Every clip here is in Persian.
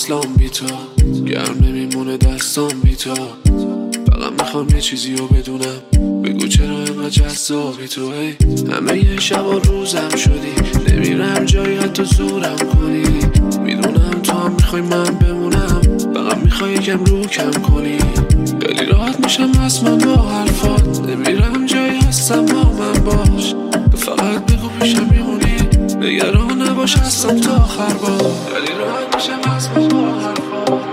اصلام بی تو، گرم نمیمونه دستام بی تو. فقط میخوام یه چیزی رو بدونم، بگو چرا اینقدر جذابی تو. همه یه شب و روزم شدی، نمیرم جایی حتی زورم کنی. میدونم تو هم میخوای من بمونم، فقط میخوای یکم رو کم کنی. خیلی راحت میشم از من با حرفات، نمیرم جایی هستم با من باش. تو فقط بگو پیشم میمونی، نگران نباش هستم تا آخر با. خیلی راحت میشم از من با حرفات،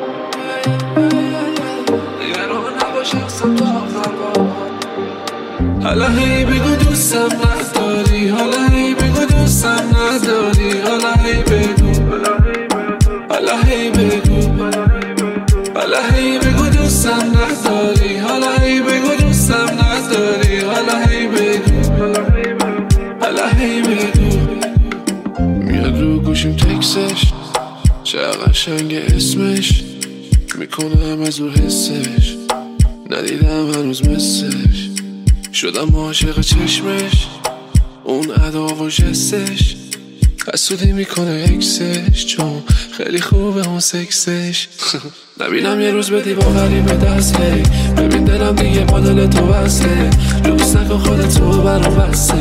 نگران نباش هستم تا آخر با. حالا هی بگو دوستم نداری، حالا هی بگو دوستم نداری، حالا هی بگو، حالا هی بگو، حالا هی بگو دوستم نداری، حالا هی بگو دوستم نداری، حالا هی بگو، حالا هی بگو. میاد رو گوشیم تکسش، چه قشنگ اسمش، میکنم از اون حسش، ندیدم هنوز مثلش. شدم عاشق چشمش، اون ادا و جستش، حسودی میکنه اکسش، چون خیلی خوبه اون سکسش. نبینم یه روز بدی با غریبه دست، هی ببین دلم دیگه با دل تو بسته. لوس نکن خودتو برام بسته،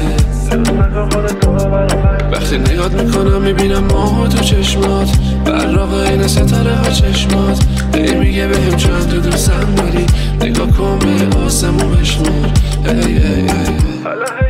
وقتی نگات میکنم میبینم ماه تو چشمات، براق این ستاره ها چشمات. هی میگه بهم چند تو دوستم داری، نگاه کن به آسمون بشمار. ای ای ای